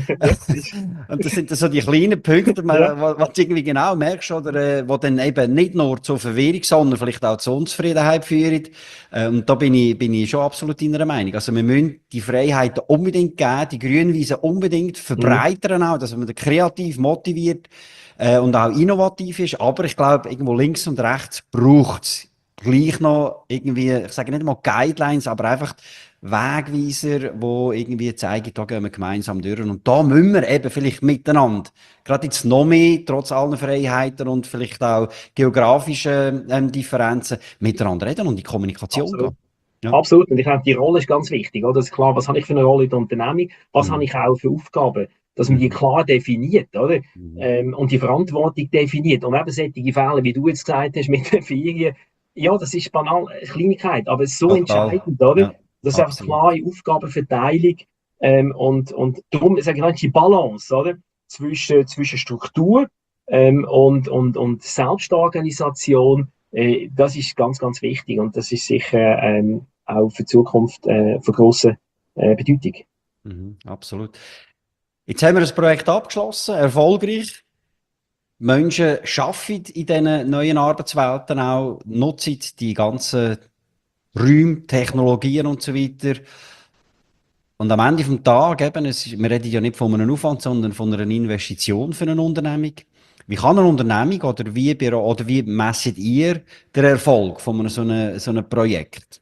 Und das sind dann so die kleinen Punkte, Ja. wo, wo du irgendwie genau merkst, oder, äh, wo dann eben nicht nur zur Verwirrung, sondern vielleicht auch zur Unzufriedenheit führen. Äh, und da bin ich, bin ich schon absolut deiner Meinung. Also wir müssen die Freiheiten unbedingt geben, die Grünweise unbedingt Mhm. verbreitern auch, dass man da kreativ motiviert äh, und auch innovativ ist. Aber ich glaube, irgendwo links und rechts braucht es gleich noch irgendwie, ich sage nicht mal Guidelines, aber einfach Wegweiser, wo irgendwie zeigen, da gehen wir gemeinsam durch. Und da müssen wir eben vielleicht miteinander, gerade jetzt noch mehr, trotz allen Freiheiten und vielleicht auch geografischen ähm, Differenzen, miteinander reden und in die Kommunikation Absolut. gehen. Ja. Absolut. Und ich glaube, die Rolle ist ganz wichtig. Oder? Das ist klar, was habe ich für eine Rolle in der Unternehmung? Was habe Mhm. ich auch für Aufgaben? Dass man die Mhm. klar definiert, oder? Mhm. Ähm, und die Verantwortung definiert. Und eben solche Fälle, wie du jetzt gesagt hast, mit den Ferien, ja, das ist banal, eine Kleinigkeit, aber es ist so Total. entscheidend, oder? Ja, Das ist einfach absolut. klare Aufgabenverteilung, ähm, und, und darum sage ich, die Balance, oder? Zwischen, zwischen Struktur, ähm, und, und, und Selbstorganisation, äh, das ist ganz, ganz wichtig und das ist sicher, ähm, auch für die Zukunft äh, von grosser äh, Bedeutung. Mhm. Absolut. Jetzt haben wir das Projekt abgeschlossen, erfolgreich. Menschen arbeiten in diesen neuen Arbeitswelten auch, nutzen die ganzen Räume, Technologien und so weiter. Und am Ende vom Tag, eben, es ist, wir reden ja nicht von einem Aufwand, sondern von einer Investition für eine Unternehmung. Wie kann eine Unternehmung oder wie, bera- oder wie messet ihr den Erfolg von einem so einem, so einem Projekt?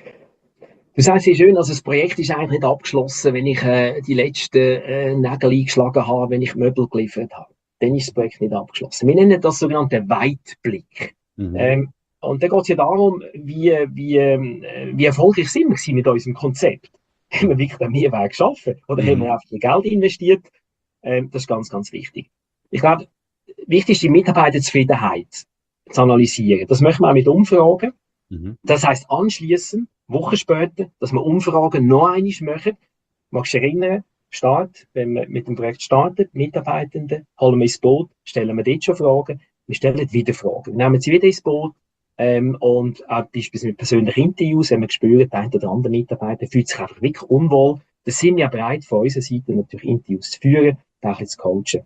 Du sagst sehr schön, also das Projekt ist eigentlich nicht abgeschlossen, wenn ich äh, die letzten äh, Nägel eingeschlagen habe, wenn ich Möbel geliefert habe. Dann ist das Projekt nicht abgeschlossen. Wir nennen das sogenannte Weitblick. Mhm. Ähm, und da geht es ja darum, wie, wie, ähm, äh, wie erfolgreich sind wir mit unserem Konzept. Haben wir wirklich den Mehrwert geschaffen? Oder haben wir Mhm. einfach viel Geld investiert? Ähm, das ist ganz, ganz wichtig. Ich glaube, wichtig ist die Mitarbeiterzufriedenheit zu analysieren. Das möchten wir auch mit Umfragen. Mhm. Das heißt anschließend, Wochen später, dass wir Umfragen noch einmal machen. Magst du dich erinnern? Start, wenn wir mit dem Projekt starten, Mitarbeitende, holen wir ins Boot, stellen wir dort schon Fragen, wir stellen wieder Fragen. Wir nehmen sie wieder ins Boot, ähm, und auch beispielsweise mit persönlichen Interviews, wenn wir spüren, der eine oder andere Mitarbeiter fühlt sich einfach wirklich unwohl, dann sind wir bereit, von unserer Seite natürlich Interviews zu führen, auch zu coachen.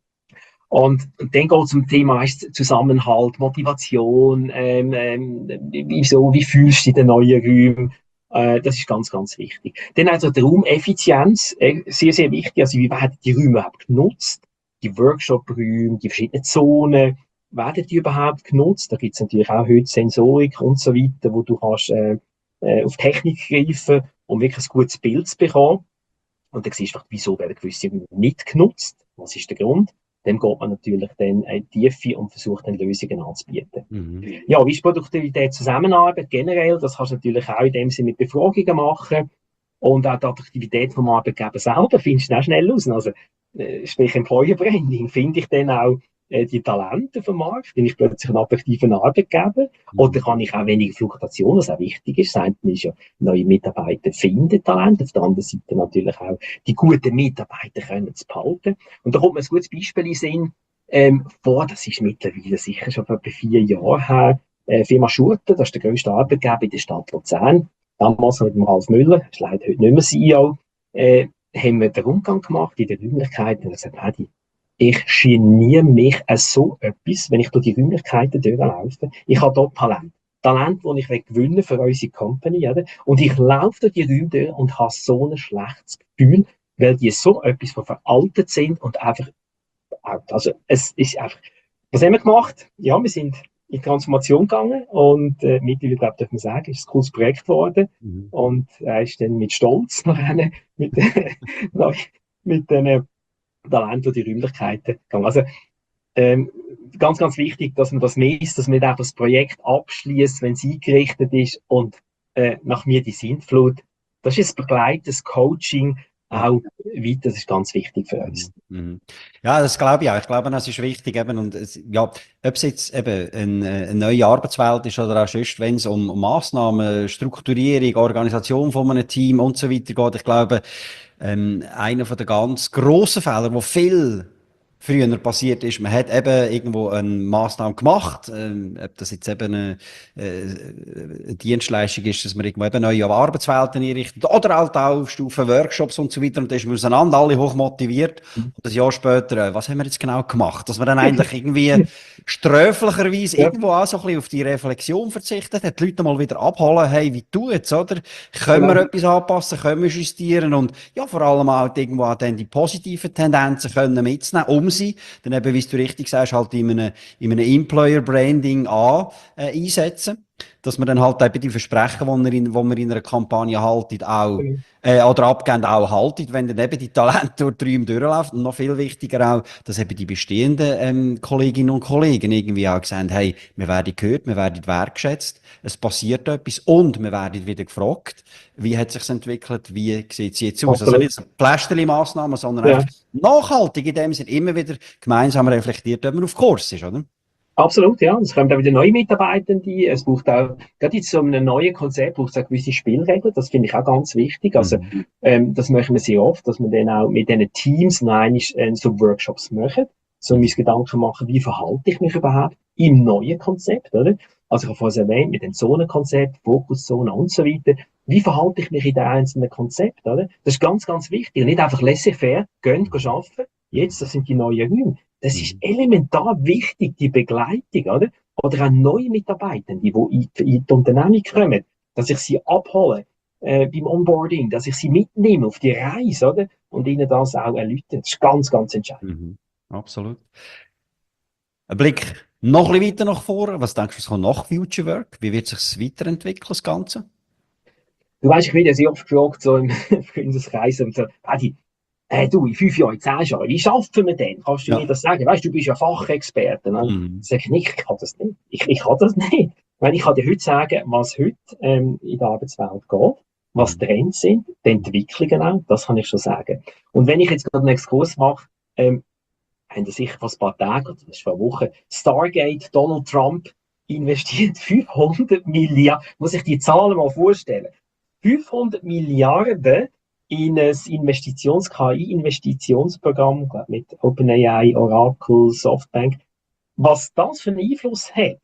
Und dann geht es um Thema meist Zusammenhalt, Motivation, ähm, ähm, wieso, wie fühlst du dich in den neuen Räumen? Äh, das ist ganz, ganz wichtig. Dann also die Raumeffizienz, äh, sehr, sehr wichtig. Also wie werden die Räume überhaupt genutzt? Die Workshop-Räume, die verschiedenen Zonen, werden die überhaupt genutzt? Da gibt es natürlich auch heute Sensorik und so weiter, wo du kannst äh, äh, auf Technik greifen, um wirklich ein gutes Bild zu bekommen. Und dann siehst du, wieso werden gewisse Räume nicht genutzt? Was ist der Grund? Dann geht man natürlich dann in die Tiefe und versucht dann Lösungen anzubieten. Mhm. Ja, wie ist Produktivität, Zusammenarbeit generell? Das kannst du natürlich auch in dem Sinne mit Befragungen machen. Und auch die Attraktivität vom Arbeitgeber selber findest du auch schnell aus. Also, äh, sprich Employer Branding, finde ich dann auch äh, die Talente vom Markt? Bin ich plötzlich ein attraktiver Arbeitgeber? Oder Mhm. kann ich auch weniger Fluktuation, was auch wichtig ist? Das eine ist ja, neue Mitarbeiter finden Talente, auf der anderen Seite natürlich auch die guten Mitarbeiter können es behalten. Und da kommt mir ein gutes Beispiel in den Sinn. Ähm, vor, das ist mittlerweile sicher schon etwa vier Jahre her, äh, Firma Schurter, das ist der grösste Arbeitgeber in der Stadt Luzern, damals mit dem Ralf Müller, ist leider heute nicht mehr C E O, äh, haben wir den Rundgang gemacht in den Räumlichkeiten und gesagt, Hedi, ich geniere mich an so etwas, wenn ich durch die Räumlichkeiten durchlaufe. Ich habe dort Talent. Talent, das ich gewinnen für unsere Company, oder? Und ich laufe durch die Räume durch und habe so ein schlechtes Gefühl, weil die so etwas von veraltet sind und einfach out. Also es ist einfach, was haben wir gemacht? Ja, wir sind in die Transformation gegangen und äh, mittlerweile, glaube ich, darf man sagen, ist ein cooles Projekt geworden. Mhm. Und er ist dann mit Stolz nach einer, mit, mit den äh, Talenten und die Räumlichkeiten gegangen. Also ähm, ganz, ganz wichtig, dass man das misst, dass man nicht einfach das Projekt abschließt, wenn es eingerichtet ist und äh, nach mir die Sintflut, das ist ein begleitendes Coaching auch weiter, das ist ganz wichtig für uns. Mhm. Ja, das glaube ich auch. Ich glaube, das ist wichtig eben. Und es, ja, ob es jetzt eben eine, eine neue Arbeitswelt ist oder auch sonst, wenn es um, um Massnahmen, Strukturierung, Organisation von einem Team und so weiter geht. Ich glaube, ähm, einer von den ganz grossen Fehler, wo viel früher passiert ist, man hat eben irgendwo eine Massnahme gemacht, ähm, ob das jetzt eben eine, äh, eine Dienstleistung ist, dass man irgendwo eben neue Arbeitswelten einrichtet, oder halt auch auf Stufe Workshops und so weiter, und da ist man auseinander, alle hoch motiviert, und ein Jahr später, äh, was haben wir jetzt genau gemacht? Dass man dann eigentlich irgendwie sträflicherweise Ja. irgendwo auch so ein bisschen auf die Reflexion verzichtet hat, die Leute mal wieder abholen, hey, wie tut's, oder? Können wir Genau. etwas anpassen, können wir justieren, und ja, vor allem auch irgendwo auch dann die positiven Tendenzen können mitzunehmen, um sie, dann eben, wie du richtig sagst, halt in einem, in einem Employer Branding an, äh, einsetzen. Dass man dann halt eben die Versprechen, die man in, die man in einer Kampagne haltet, auch, äh, oder abgeben, auch haltet, wenn dann eben die Talente durch die Räume durchlaufen. Und noch viel wichtiger auch, dass eben die bestehenden ähm, Kolleginnen und Kollegen irgendwie auch gesagt haben, hey, wir werden gehört, wir werden wertgeschätzt, es passiert etwas, und wir werden wieder gefragt, wie hat es sich entwickelt, wie sieht es jetzt aus? Also nicht Pflästerli-Massnahmen, sondern Ja. einfach nachhaltig in dem Sinne immer wieder gemeinsam reflektiert, ob man auf Kurs ist, oder? Absolut, ja. Es kommen auch wieder neue Mitarbeitende. Es braucht auch, gerade jetzt so einem neuen Konzept braucht es auch gewisse Spielregeln. Das finde ich auch ganz wichtig. Also, Mhm. ähm, das machen wir sehr oft, dass wir dann auch mit diesen Teams noch einmal, äh, so Workshops machen. So uns Gedanken machen, wie verhalte ich mich überhaupt im neuen Konzept, oder? Also, ich habe vorhin erwähnt, mit dem Zonenkonzept, Fokuszone und so weiter. Wie verhalte ich mich in den einzelnen Konzepten, oder? Das ist ganz, ganz wichtig. Und nicht einfach laissez-faire, gehen, gehen arbeiten. Jetzt, das sind die neuen Räume. Das ist elementar wichtig, die Begleitung, oder? Oder auch neue Mitarbeitende, die in, in die Unternehmung kommen, dass ich sie abhole äh, beim Onboarding, dass ich sie mitnehme auf die Reise, oder? Und ihnen das auch erläutere. Das ist ganz, ganz entscheidend. Mhm. Absolut. Ein Blick noch ein bisschen weiter nach vorne. Was denkst du, was kommt nach Future Work? Wie wird sich weiterentwickeln, das Ganze? Du weißt, ich werde sehr oft gefragt, so im Freundeskreis, und so, Adi, äh, du, in fünf Jahren, in zehn Jahren, wie schaffen wir denn? Kannst du Ja. mir das sagen? Weißt du, du bist ja Fachexperte. Ne? Mhm. Sag ich nicht, ich kann das nicht. Ich, ich kann das nicht. Weil ich kann dir heute sagen, was heute ähm, in der Arbeitswelt geht, was Mhm. Trends sind, die Entwicklungen auch, das kann ich schon sagen. Und wenn ich jetzt gerade einen Exkurs mache, ähm, haben das sicher vor ein paar Tagen, oder das ist vor einer Woche, Stargate, Donald Trump investiert fünfhundert Milliarden, muss ich die Zahlen mal vorstellen, fünfhundert Milliarden in ein Investitions-K I-Investitionsprogramm, glaub, mit OpenAI, Oracle, Softbank. Was das für einen Einfluss hat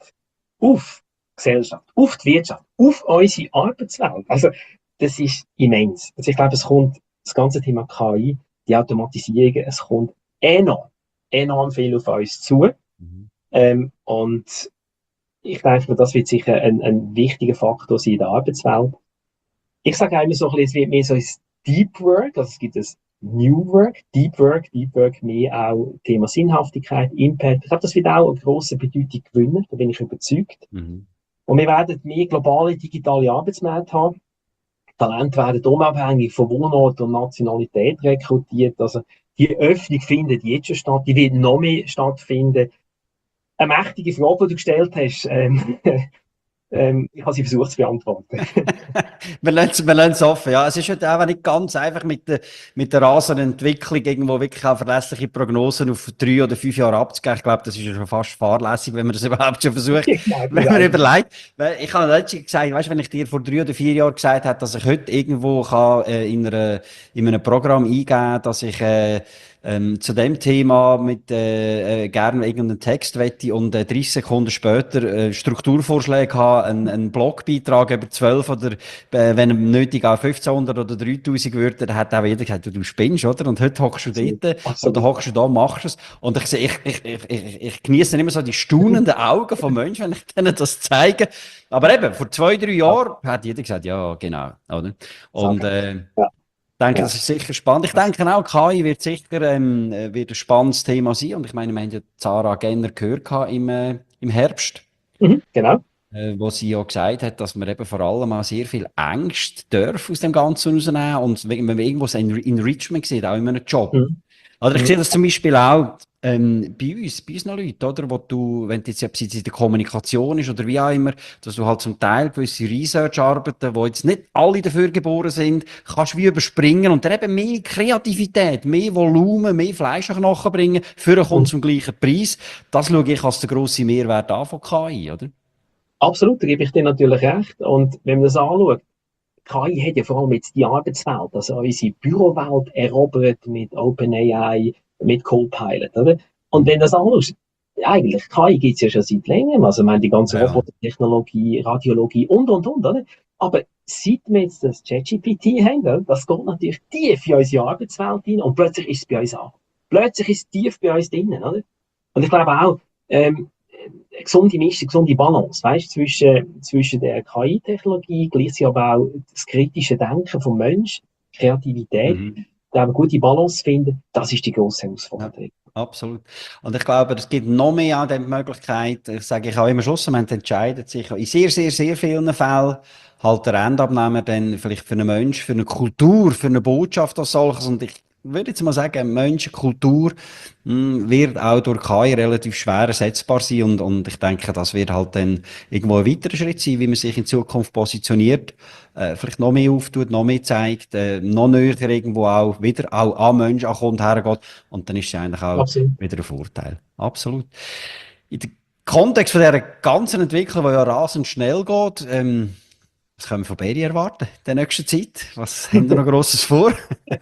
auf die Gesellschaft, auf die Wirtschaft, auf unsere Arbeitswelt, also das ist immens. Also ich glaube, es kommt, das ganze Thema K I, die Automatisierung, es kommt enorm, enorm viel auf uns zu. Mhm. Ähm, und ich denke, das wird sicher ein, ein wichtiger Faktor sein in der Arbeitswelt. Ich sage immer so ein bisschen, es wird mehr so ein Deep Work, also es gibt das New Work, Deep Work, Deep Work mehr auch Thema Sinnhaftigkeit, Impact. Ich glaube, das wird auch eine grosse Bedeutung gewinnen, da bin ich überzeugt. Mhm. Und wir werden mehr globale digitale Arbeitsmärkte haben. Talente werden unabhängig von Wohnort und Nationalität rekrutiert. Also die Öffnung findet jetzt schon statt, die wird noch mehr stattfinden. Eine mächtige Frage, die du gestellt hast, ähm, ähm, ich habe sie versucht zu beantworten. wir lassen wir lassen es offen. Ja, es ist halt einfach nicht ganz einfach mit der, mit der rasenden Entwicklung irgendwo wirklich auch verlässliche Prognosen auf drei oder fünf Jahre abzugeben. Ich glaube, das ist ja schon fast fahrlässig, wenn man das überhaupt schon versucht, Genau, wenn man genau. überlegt. Weil ich habe letztens gesagt, weißt, wenn ich dir vor drei oder vier Jahren gesagt hätte, dass ich heute irgendwo kann, äh, in, einer, in einem Programm eingeben, dass ich äh, ähm, zu dem Thema mit äh, äh, gerne irgendeinen Text wette und äh, dreißig Sekunden später äh, Strukturvorschläge haben, einen, einen Blogbeitrag über zwölf oder äh, wenn nötig auch fünfzehnhundert oder dreitausend Wörter, dann hat auch jeder gesagt, du, du spinnst, oder? Und heute hockst du Absolut. dort Absolut. oder hockst du da, machst es. Und ich, sehe, ich, ich, ich, ich, ich genieße immer so die staunenden Augen von Menschen, wenn ich denen das zeige. Aber eben, vor zwei, drei Jahren hat jeder gesagt, ja, genau, oder? Und äh, Ja. ich denke, Ja. das ist sicher spannend. Ich denke auch, K I wird sicher ähm, äh, wird ein spannendes Thema sein. Und ich meine, wir haben ja Sarah Genner gehört gehabt im, äh, im Herbst, Mhm, genau. äh, wo sie ja gesagt hat, dass man eben vor allem auch sehr viel Ängste darf aus dem Ganzen rausnehmen. Und wenn man irgendwo so ein Enrichment sieht, auch in einem Job. Mhm. Oder ich Mhm. sehe das zum Beispiel auch, ähm, bei uns, bei uns noch Leute, oder, wo du, wenn du jetzt, ob es jetzt in der Kommunikation ist oder wie auch immer, dass du halt zum Teil gewisse Research-Arbeiten, wo jetzt nicht alle dafür geboren sind, kannst wie überspringen und dann eben mehr Kreativität, mehr Volumen, mehr Fleisch an den Knochen bringen, für einen Kunden Und zum gleichen Preis. Das schaue ich als den grossen Mehrwert an von K I, oder? absolut, da gebe ich dir natürlich recht. Und wenn man das anschaut, K I hat ja vor allem jetzt die Arbeitswelt, also unsere Bürowelt erobert mit OpenAI, mit Copilot, oder? Und wenn du das anschaust, eigentlich, K I gibt es ja schon seit längerem, also ich meine, die ganze Ja. Robotertechnologie, Radiologie und, und, und, oder? Aber seit wir jetzt das ChatGPT haben, oder, das geht natürlich tief in unsere Arbeitswelt rein und plötzlich ist es bei uns an. Plötzlich ist es tief bei uns drinnen, oder? Und ich glaube auch, ähm, eine gesunde Mischung, eine gesunde Balance, weißt, zwischen, zwischen der K I-Technologie, gleichzeitig aber auch das kritische Denken vom Mensch, Kreativität, Mhm. da eine gute Balance finden, das ist die grosse Ja, Herausforderung. absolut. Und ich glaube, es gibt noch mehr an der Möglichkeit, ich sage ich auch immer Schluss, man entscheidet sich in sehr, sehr, sehr vielen Fällen halt der Endabnehmer dann vielleicht für einen Mensch, für eine Kultur, für eine Botschaft als solches. Und ich würde jetzt mal sagen, Menschenkultur mh, wird auch durch K I relativ schwer ersetzbar sein. Und, und ich denke, das wird halt dann irgendwo ein weiterer Schritt sein, wie man sich in Zukunft positioniert, äh, vielleicht noch mehr auftut, noch mehr zeigt, äh, noch näher irgendwo auch wieder auch an Menschen, an Kunden hergeht. Und dann ist es eigentlich auch Absolut. wieder ein Vorteil. Absolut. In dem Kontext von dieser ganzen Entwicklung, die ja rasend schnell geht, ähm, was können wir von Beri erwarten in der nächsten Zeit? Was haben wir noch Grosses vor?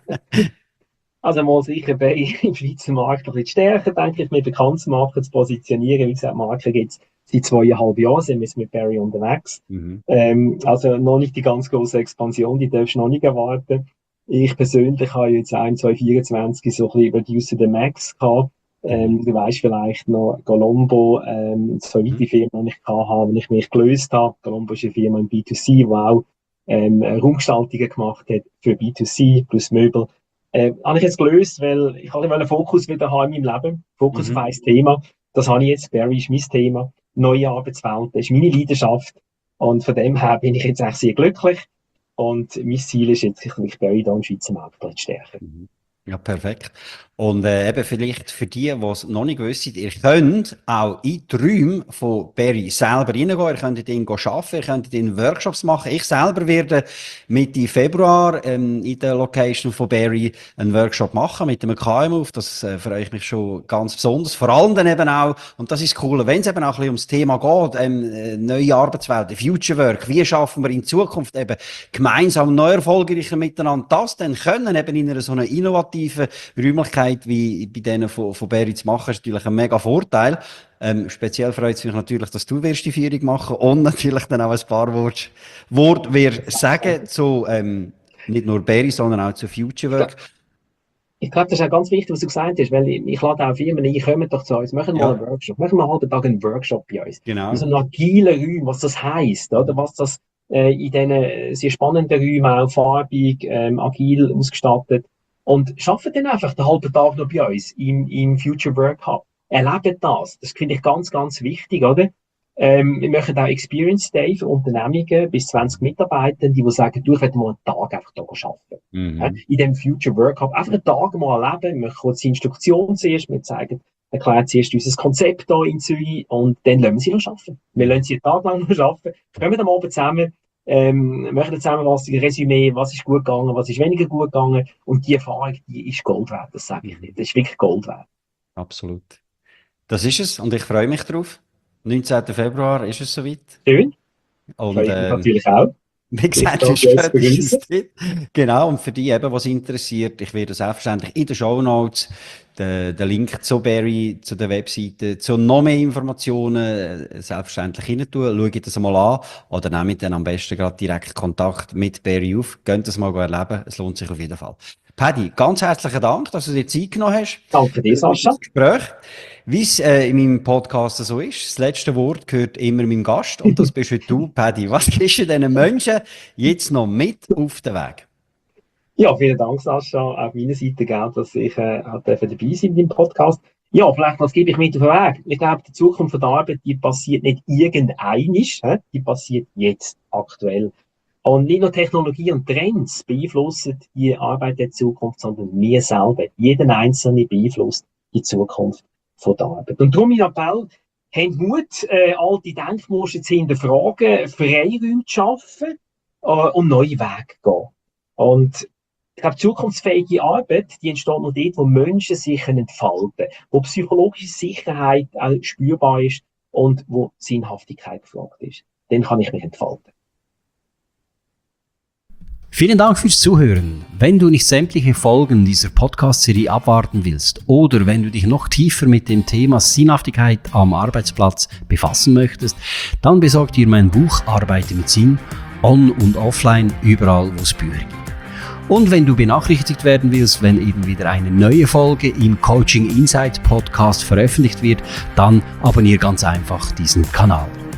Also mal sicher bei im Schweizer Markt ein bisschen stärker, denke ich, mehr bekannt zu machen, zu positionieren. Wie gesagt, Marke gibt es seit zweieinhalb Jahren, sind wir jetzt mit Barry unterwegs. Mhm. Ähm, also noch nicht die ganz große Expansion, die darfst du noch nicht erwarten. Ich persönlich habe jetzt ein, zwei, vierundzwanzig so ein bisschen Reduce the Max gehabt. Mhm. Ähm, du weißt vielleicht noch, Colombo, ähm, so Mhm. die Firma, die ich gehabt habe, wenn ich mich gelöst habe. Colombo ist eine Firma im B zwei C, die auch ähm, Raumgestaltungen gemacht hat für B zwei C plus Möbel. Äh, habe ich jetzt gelöst, weil ich wollte einen Fokus wieder haben in meinem Leben. Fokus auf Mhm. ein Thema. Das habe ich jetzt. Barry ist mein Thema. Neue Arbeitswelt, das ist meine Leidenschaft. Und von dem her bin ich jetzt echt sehr glücklich. Und mein Ziel ist jetzt, ich Barry da im Schweizer Markt zu stärken. Mhm. Ja, perfekt. Und äh, eben vielleicht für die, die es noch nicht wissen, ihr könnt auch in die Räume von Barry selber reingehen, ihr könnt ihn arbeiten, ihr könnt ihn Workshops machen. Ich selber werde Mitte Februar ähm, in der Location von Barry einen Workshop machen mit einem K M U. Auf das äh, freue ich mich schon ganz besonders. Vor allem dann eben auch, und das ist das Coole, wenn es eben auch ein bisschen ums Thema geht, ähm, äh, neue Arbeitswelt, Future Work, wie schaffen wir in Zukunft eben gemeinsam noch erfolgreicher miteinander das dann können, eben in einer so einer innovativen Räumlichkeit wie bei denen von, von Barry zu machen, ist natürlich ein mega Vorteil. Ähm, speziell freut es mich natürlich, dass du wirst die Führung machen und natürlich dann auch ein paar Worte Wort wir sagen zu ähm, nicht nur Barry, sondern auch zu Future Ich glaube, Work. ich glaub, das ist auch ganz wichtig, was du gesagt hast, weil ich, ich lade auch Firmen ein, kommt doch zu uns, machen mal einen Ja, Workshop, machen mal einen halben Tag einen Workshop bei uns. In so genau. einem agilen Raum, was das heisst, oder, was das äh, in diesen äh, sehr spannenden Räumen auch farbig, ähm, agil ausgestattet und schaffen dann einfach den halben Tag noch bei uns im, im Future Work Hub. Erleben das, das finde ich ganz, ganz wichtig, oder? Ähm, wir machen auch Experience Day für Unternehmungen bis zwanzig Mitarbeitende, die sagen, du, ich will mal einen Tag einfach hier arbeiten. Ja, Mhm. in dem Future Work Hub einfach einen Tag mal erleben. Wir machen kurz die Instruktion zuerst, wir zeigen, erklären zuerst unser Konzept hier in Zürich und dann lassen wir sie noch arbeiten. Wir Mhm. lassen sie einen Tag lang noch arbeiten, kommen am Abend zusammen, ähm, machen eine Zusammenfassung, ein Resümee, was ist gut gegangen, was ist weniger gut gegangen und die Erfahrung, die ist Gold wert, das sage ich Mhm. nicht. Das ist wirklich Gold wert. Absolut. Das ist es und ich freue mich drauf. neunzehnten Februar ist es soweit. Schön, Und freue ich mich ähm, natürlich auch, wie dich gesagt, da ist bei uns zu spätestens begrüßen. dort. Genau, und für die eben, was interessiert, ich werde selbstverständlich in den Shownotes den, den Link zu Barry, zu der Webseite, zu noch mehr Informationen äh, selbstverständlich rein tun. Schaut das mal an oder nehmt dann am besten gerade direkt Kontakt mit Barry auf. Könnt das mal erleben, es lohnt sich auf jeden Fall. Paddy, ganz herzlichen Dank, dass du dir Zeit genommen hast Danke dir, für Sascha. das Gespräch. Wie es äh, in meinem Podcast so ist, das letzte Wort gehört immer meinem Gast und das bist heute du, Paddy. Was gibst du diesen Menschen jetzt noch mit auf den Weg? Ja, vielen Dank, Sascha. Auf meiner Seite, gell, dass ich äh, halt dabei sein in deinem Podcast. Ja, vielleicht, was gebe ich mit auf den Weg? Ich glaube, die Zukunft von der Arbeit, die passiert nicht irgendeinisch, hä? Die passiert jetzt, aktuell. Und nicht nur Technologie und Trends beeinflussen die Arbeit der Zukunft, sondern wir selber. Jeden Einzelne beeinflusst die Zukunft. von der Arbeit. Und darum mein Appell, habt Mut, äh, alte Denkmuster zu hinterfragen, Freiräume zu schaffen äh, und neue Wege zu gehen. Und ich glaube, zukunftsfähige Arbeit, die entsteht nur dort, wo Menschen sich entfalten können, wo psychologische Sicherheit auch spürbar ist und wo Sinnhaftigkeit gefragt ist. Dann kann ich mich entfalten. Vielen Dank fürs Zuhören. Wenn du nicht sämtliche Folgen dieser Podcast-Serie abwarten willst oder wenn du dich noch tiefer mit dem Thema Sinnhaftigkeit am Arbeitsplatz befassen möchtest, dann besorg dir mein Buch Arbeite mit Sinn, on- und offline, überall wo es Bücher gibt. Und wenn du benachrichtigt werden willst, wenn eben wieder eine neue Folge im Coaching Insight Podcast veröffentlicht wird, dann abonniere ganz einfach diesen Kanal.